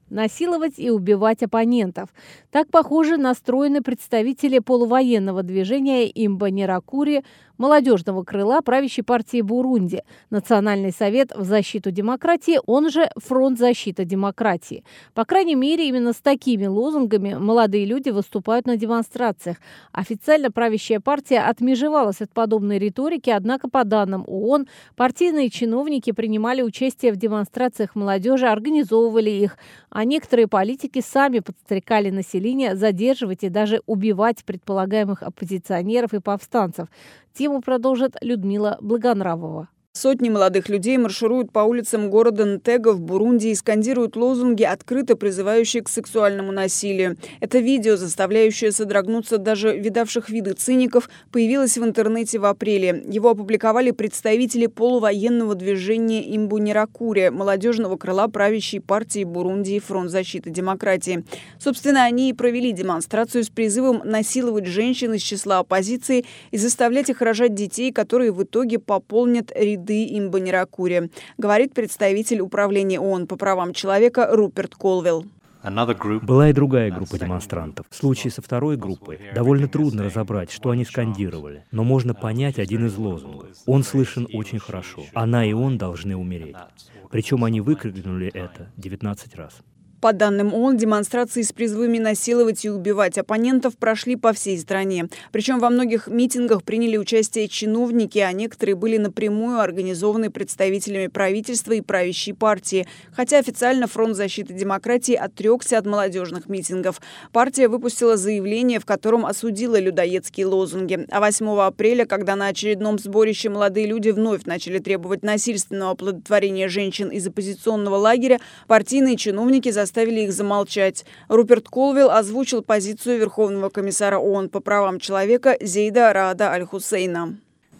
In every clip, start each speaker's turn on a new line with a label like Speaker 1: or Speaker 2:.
Speaker 1: насиловать и убивать оппонентов. Так, похоже, настроены представители полувоенного движения Имбонеракуре, молодежного крыла правящей партии Бурунди, Национальный совет в защиту демократии, он же Фронт защиты демократии. По крайней мере, именно с такими лозунгами молодые люди выступают на демонстрациях. Официально правящая партия отмежевалась от подобной риторики, однако, по данным ООН, партийные чиновники принимали участие в демонстрациях молодежи, организовывали их, а некоторые политики сами подстрекали население задерживать и даже убивать предполагаемых оппозиционеров и повстанцев. Тему продолжит Людмила Благонравова.
Speaker 2: Сотни молодых людей маршируют по улицам города Нтега в Бурунди и скандируют лозунги, открыто призывающие к сексуальному насилию. Это видео, заставляющее содрогнуться даже видавших виды циников, появилось в интернете в апреле. Его опубликовали представители полувоенного движения Имбонеракуре, молодежного крыла правящей партии Бурунди Фронт защиты демократии. Собственно, они и провели демонстрацию с призывом насиловать женщин из числа оппозиции и заставлять их рожать детей, которые в итоге пополнят ряды Имбонеракуре, говорит представитель управления ООН по правам человека Руперт Колвилл.
Speaker 3: Была и другая группа демонстрантов. В случае со второй группой довольно трудно разобрать, что они скандировали, но можно понять один из лозунгов. Он слышен очень хорошо. Она и он должны умереть. Причем они выкрикнули это 19 раз.
Speaker 2: По данным ООН, демонстрации с призывами насиловать и убивать оппонентов прошли по всей стране. Причем во многих митингах приняли участие чиновники, а некоторые были напрямую организованы представителями правительства и правящей партии. Хотя официально Фронт защиты демократии отрекся от молодежных митингов. Партия выпустила заявление, в котором осудила людоедские лозунги. А 8 апреля, когда на очередном сборище молодые люди вновь начали требовать насильственного оплодотворения женщин из оппозиционного лагеря, партийные чиновники заставили их замолчать. Руперт Колвилл озвучил позицию Верховного комиссара ООН по правам человека Зейда Раада Аль-Хусейна.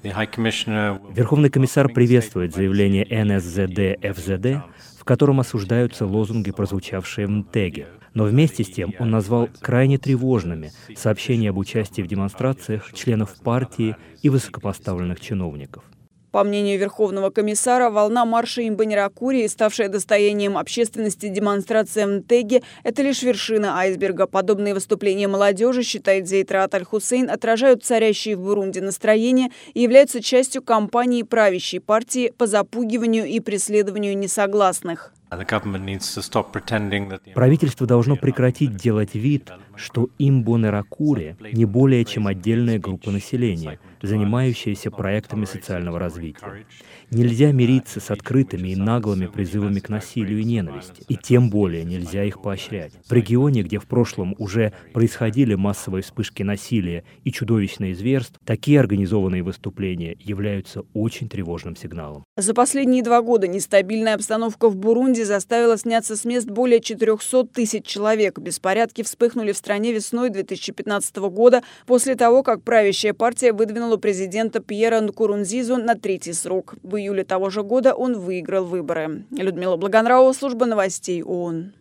Speaker 3: Верховный комиссар приветствует заявление НСЗД-ФЗД, в котором осуждаются лозунги, прозвучавшие в Нтеге. Но вместе с тем он назвал крайне тревожными сообщения об участии в демонстрациях членов партии и высокопоставленных чиновников.
Speaker 2: По мнению Верховного комиссара, волна марша Имбонеракуре, ставшая достоянием общественности демонстрация в Нтеге, это лишь вершина айсберга. Подобные выступления молодежи, считает Зейд Раад Аль-Хусейн, отражают царящие в Бурунди настроения и являются частью кампании правящей партии по запугиванию и преследованию несогласных.
Speaker 3: Правительство должно прекратить делать вид, что Имбонеракуре не более чем отдельная группа населения, занимающаяся проектами социального развития. Нельзя мириться с открытыми и наглыми призывами к насилию и ненависти, и тем более нельзя их поощрять. В регионе, где в прошлом уже происходили массовые вспышки насилия и чудовищные зверств, такие организованные выступления являются очень тревожным сигналом.
Speaker 2: За последние 2 года нестабильная обстановка в Бурунди заставила сняться с мест более 400 тысяч человек. Беспорядки вспыхнули в стране весной 2015 года после того, как правящая партия выдвинула президента Пьера Нкурунзизу на 3-й срок. В июле того же года он выиграл выборы. Людмила Благонравова, служба новостей ООН.